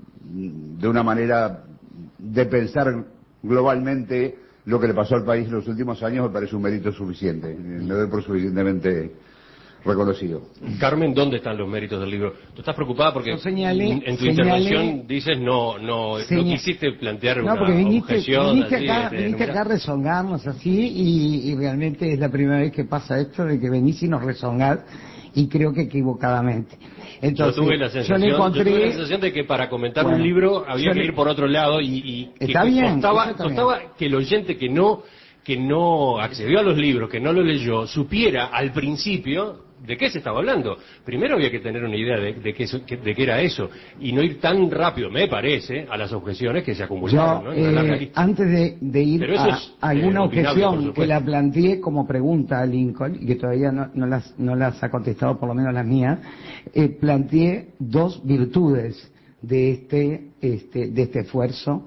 de una manera de pensar globalmente lo que le pasó al país en los últimos años me parece un mérito suficiente, me doy por suficientemente reconocido. Carmen, ¿dónde están los méritos del libro? Tú estás preocupada porque Yo señalé, en tu señalé, intervención dices no no señal, no quisiste plantear no, una porque viniste, objeción viniste así, acá, este, viniste acá a rezongarnos así y, y realmente es la primera vez que pasa esto de que venís y nos rezongás y creo que equivocadamente. Entonces, yo tuve la sensación, yo le encontré, yo tuve la sensación de que para comentar bueno, un libro había que le, ir por otro lado y, y que, está que bien, costaba, está costaba bien. que el oyente que no que no accedió a los libros, que no lo leyó, supiera al principio de qué se estaba hablando. Primero había que tener una idea de, de, qué, de qué era eso y no ir tan rápido, me parece, a las objeciones que se acumularon, yo, ¿no? En una larga eh, lista. antes de, de ir a, es, a alguna eh, opinable, objeción que la planteé como pregunta a Lincoln y que todavía no, no, las, no las ha contestado, por lo menos las mías, eh, planteé dos virtudes de este, este, de este esfuerzo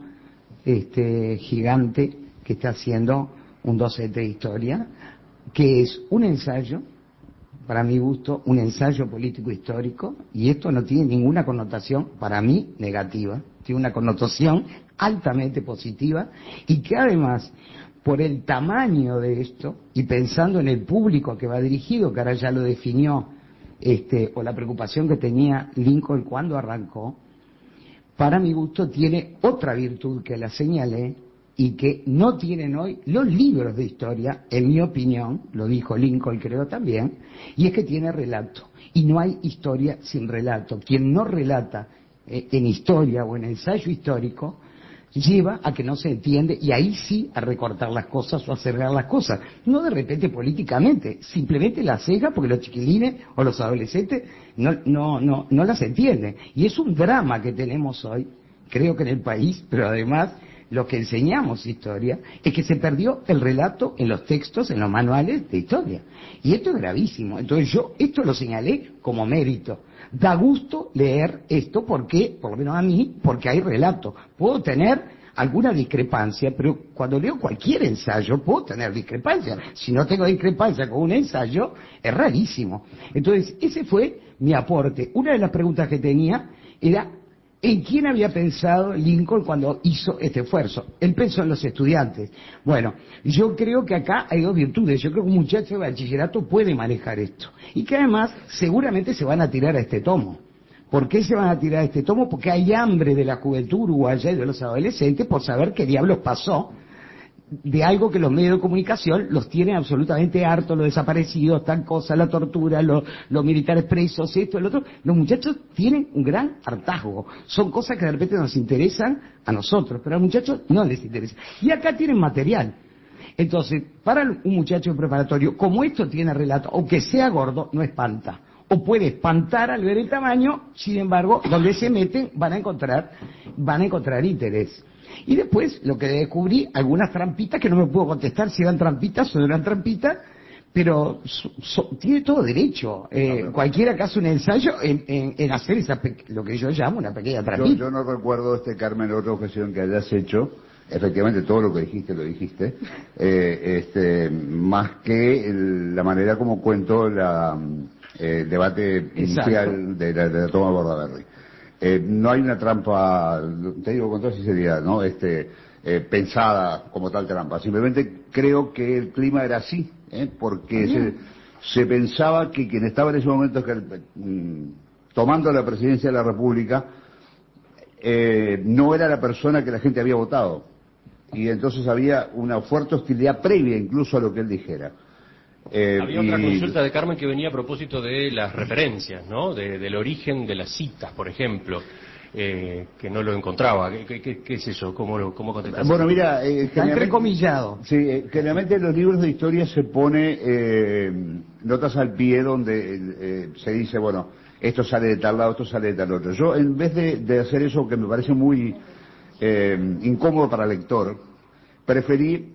este, gigante que está haciendo un docente de historia, que es un ensayo, para mi gusto, un ensayo político histórico, y esto no tiene ninguna connotación, para mí, negativa, tiene una connotación altamente positiva, y que además, por el tamaño de esto, y pensando en el público que va dirigido, que ahora ya lo definió, este, o la preocupación que tenía Lincoln cuando arrancó, para mi gusto tiene otra virtud que la señalé, y que no tienen hoy los libros de historia, en mi opinión, lo dijo Lincoln creo también, y es que tiene relato. Y no hay historia sin relato. Quien no relata eh, en historia o en ensayo histórico, lleva a que no se entiende y ahí sí a recortar las cosas o a cerrar las cosas. No de repente políticamente, simplemente las cega porque los chiquilines o los adolescentes no, no, no, no las entienden. Y es un drama que tenemos hoy, creo que en el país, pero además lo que enseñamos historia, es que se perdió el relato en los textos, en los manuales de historia. Y esto es gravísimo. Entonces yo esto lo señalé como mérito. Da gusto leer esto porque, por lo menos a mí, porque hay relato. Puedo tener alguna discrepancia, pero cuando leo cualquier ensayo puedo tener discrepancia. Si no tengo discrepancia con un ensayo, es rarísimo. Entonces ese fue mi aporte. Una de las preguntas que tenía era ¿en quién había pensado Lincoln cuando hizo este esfuerzo? Él pensó en los estudiantes. Bueno, yo creo que acá hay dos virtudes. Yo creo que un muchacho de bachillerato puede manejar esto. Y que además seguramente se van a tirar a este tomo. ¿Por qué se van a tirar a este tomo? Porque hay hambre de la juventud uruguaya y de los adolescentes por saber qué diablos pasó de algo que los medios de comunicación los tienen absolutamente hartos, los desaparecidos, tal cosa, la tortura, los, los militares presos, esto, el otro. Los muchachos tienen un gran hartazgo. Son cosas que de repente nos interesan a nosotros, pero a los muchachos no les interesa. Y acá tienen material. Entonces, para un muchacho preparatorio, como esto tiene relato, aunque sea gordo, no espanta. O puede espantar al ver el tamaño, sin embargo, donde se meten van a encontrar, van a encontrar interés. Y después, lo que descubrí, algunas trampitas que no me puedo contestar si eran trampitas o no eran trampitas, pero so, so, tiene todo derecho. Eh, no, cualquiera que hace un ensayo en, en, en hacer esa lo que yo llamo una pequeña trampita. Yo, yo no recuerdo, este Carmen, otra ocasión que hayas hecho, efectivamente todo lo que dijiste lo dijiste, eh, este, más que el, la manera como cuento la, eh, el debate inicial de la, de la toma de Bordaberry. Eh, no hay una trampa, te digo con toda sinceridad, ¿no? Este, eh, pensada como tal trampa. Simplemente creo que el clima era así, ¿eh? Porque se, se pensaba que quien estaba en ese momento que, mm, tomando la presidencia de la República eh, no era la persona que la gente había votado. Y entonces había una fuerte hostilidad previa incluso a lo que él dijera. Eh, Había y... otra consulta de Carmen que venía a propósito de las referencias, ¿no? De, del origen de las citas, por ejemplo. eh, que no lo encontraba. ¿Qué, qué, qué es eso? ¿Cómo, lo, cómo contestas? Bueno, mira, eh, Está entrecomillado. Sí, eh, generalmente en los libros de historia se pone eh, notas al pie donde eh, se dice, bueno, esto sale de tal lado, esto sale de tal otro. Yo, en vez de, de hacer eso que me parece muy eh, incómodo para el lector, preferí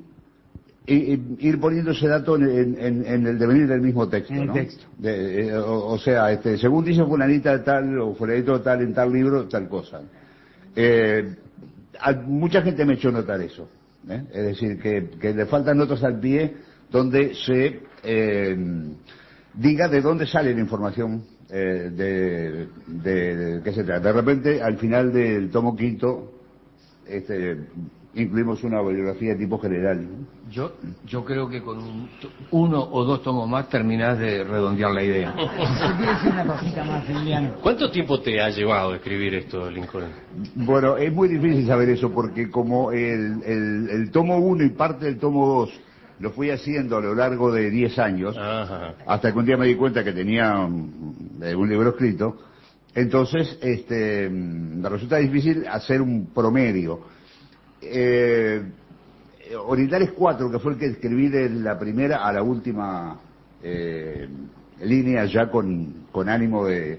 ir poniendo ese dato en, en, en el devenir del mismo texto, en el ¿no? texto. De, eh, o, o sea, este, según dice fulanita de tal o fulanito de tal en tal libro, tal cosa. Eh, a, mucha gente me echó notar eso, ¿eh? Es decir, que, que le faltan notas al pie donde se eh, diga de dónde sale la información eh, de, de, de qué se trata. De repente, al final del tomo quinto, este, incluimos una bibliografía de tipo general, ¿no? Yo, yo creo que con un, uno o dos tomos más terminás de redondear la idea. Yo quiero decir una cosita más, Emiliano. ¿Cuánto tiempo te ha llevado escribir esto, Lincoln? Bueno, es muy difícil saber eso porque como el, el, el tomo uno y parte del tomo dos lo fui haciendo a lo largo de diez años, Ajá. hasta que un día me di cuenta que tenía un, un libro escrito, entonces este, me resulta difícil hacer un promedio. Eh, Orientales cuatro, que fue el que escribí de la primera a la última eh, línea, ya con, con ánimo de,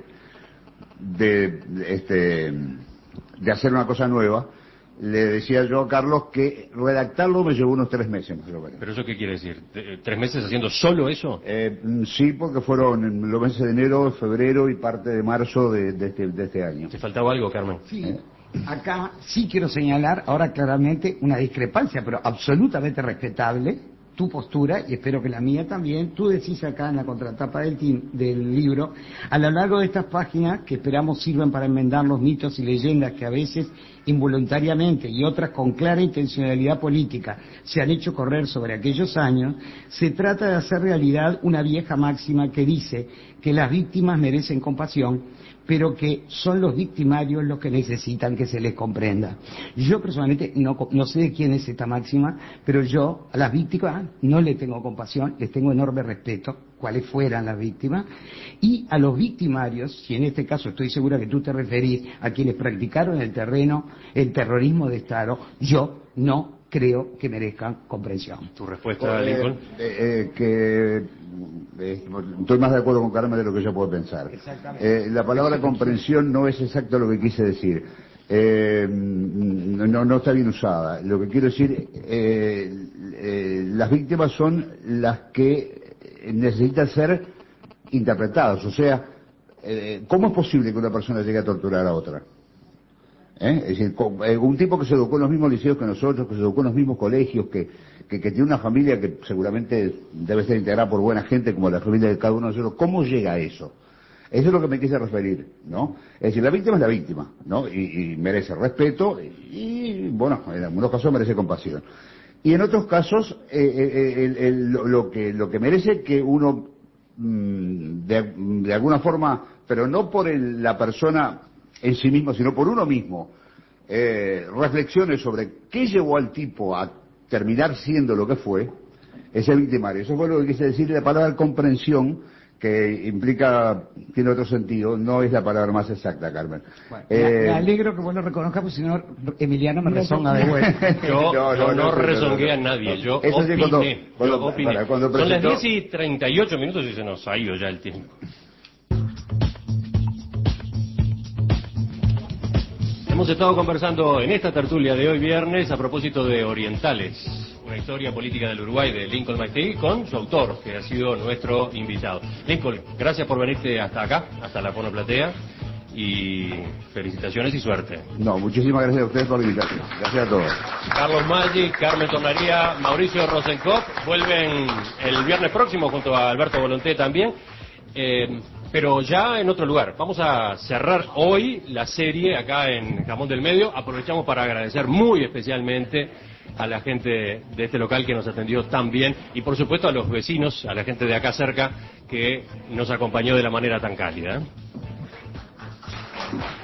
de, de, este, de hacer una cosa nueva, le decía yo a Carlos que redactarlo me llevó unos tres meses más o menos. ¿Pero eso qué quiere decir? ¿Tres meses haciendo solo eso? Eh, sí, porque fueron los meses de enero, febrero y parte de marzo de, de, este, de este año. ¿Te faltaba algo, Carmen? Sí. ¿Eh? Acá sí quiero señalar ahora claramente una discrepancia, pero absolutamente respetable, tu postura, y espero que la mía también. Tú decís acá en la contratapa del, team, del libro, a lo largo de estas páginas, que esperamos sirvan para enmendar los mitos y leyendas que a veces involuntariamente y otras con clara intencionalidad política se han hecho correr sobre aquellos años, se trata de hacer realidad una vieja máxima que dice que las víctimas merecen compasión, pero que son los victimarios los que necesitan que se les comprenda. Yo personalmente no, no sé de quién es esta máxima, pero yo a las víctimas no le tengo compasión, les tengo enorme respeto, cuáles fueran las víctimas, y a los victimarios, si en este caso estoy segura que tú te referís a quienes practicaron el terreno, el terrorismo de Estado, yo no creo que merezcan comprensión. ¿Tu respuesta, Lincoln? Eh, eh, que eh, estoy más de acuerdo con Carmen de lo que yo puedo pensar. Eh, la palabra comprensión no es exacto lo que quise decir. Eh, no, no está bien usada. Lo que quiero decir, eh, eh, las víctimas son las que necesitan ser interpretadas. O sea, eh, ¿cómo es posible que una persona llegue a torturar a otra? ¿Eh? Es decir, un tipo que se educó en los mismos liceos que nosotros, que se educó en los mismos colegios, que, que, que tiene una familia que seguramente debe ser integrada por buena gente como la familia de cada uno de nosotros, ¿cómo llega a eso? Eso es lo que me quise referir, ¿no? Es decir, la víctima es la víctima, ¿no? Y, y merece respeto y, bueno, en algunos casos merece compasión. Y en otros casos, eh, eh, el, el, lo, que, lo que merece que uno, mmm, de, de alguna forma, pero no por el, la persona en sí mismo, sino por uno mismo, eh, reflexiones sobre qué llevó al tipo a terminar siendo lo que fue, es el victimario. Eso fue lo que quise decir. La palabra comprensión, que implica, tiene otro sentido, no es la palabra más exacta, Carmen. Bueno, eh, me alegro que vos lo reconozcas, porque si no, Emiliano me rezonga de vuelta. Yo no, no, no, no rezongué a nadie, yo Eso sí, opiné. cuando, cuando, yo opiné. para, cuando Son las presentó... diez y treinta y ocho minutos y se nos ha ido ya el tiempo. Hemos estado conversando en esta tertulia de hoy viernes a propósito de Orientales, una historia política del Uruguay de Lincoln McTeigue, con su autor, que ha sido nuestro invitado. Lincoln, gracias por venirte hasta acá, hasta la Fonoplatea, y felicitaciones y suerte. No, muchísimas gracias a ustedes por la invitación. Gracias a todos. Carlos Maggi, Carmen Tornaría, Mauricio Rosenkopf vuelven el viernes próximo junto a Alberto Volonté también. Eh, pero ya en otro lugar. Vamos a cerrar hoy la serie acá en Jamón del Medio. Aprovechamos para agradecer muy especialmente a la gente de este local que nos atendió tan bien y por supuesto a los vecinos, a la gente de acá cerca que nos acompañó de la manera tan cálida, ¿eh?